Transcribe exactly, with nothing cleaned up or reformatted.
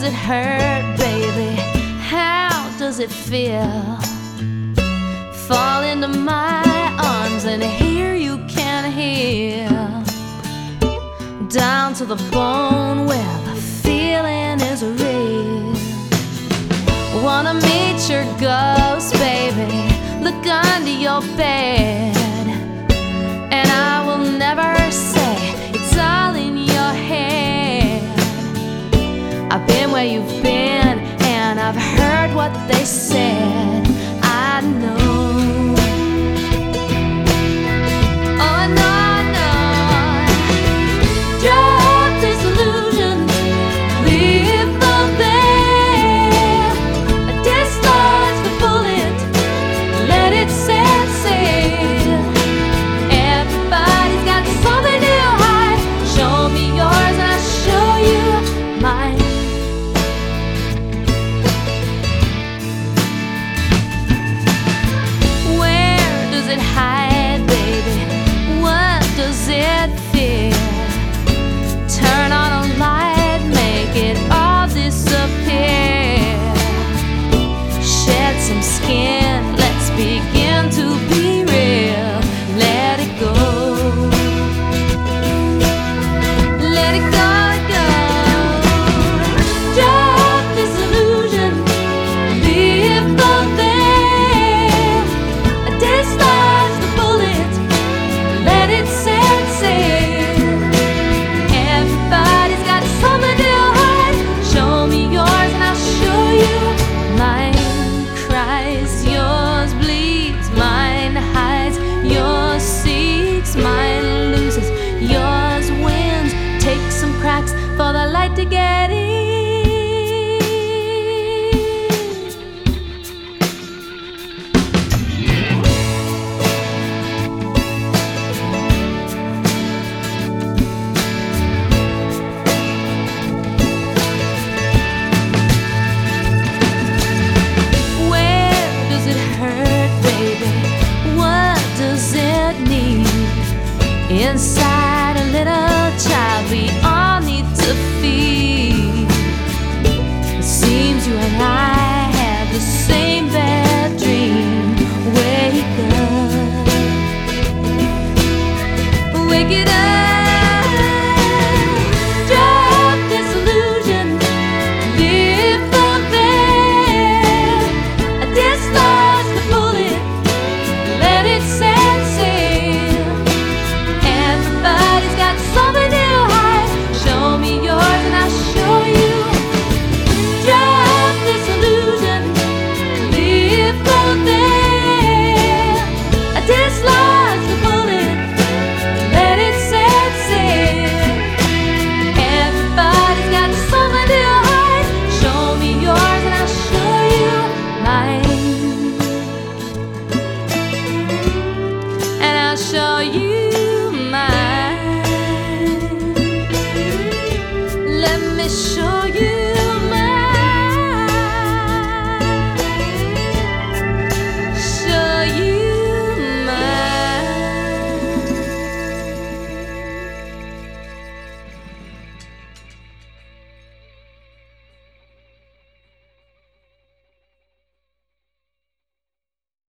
Does it hurt, baby? How does it feel? Fall into my arms and here you can heal. Down to the bone where the feeling is real. Wanna meet your ghost, baby? Look under your bed, and I will never say it's all in your head. I've been where you've been, and I've heard what they said.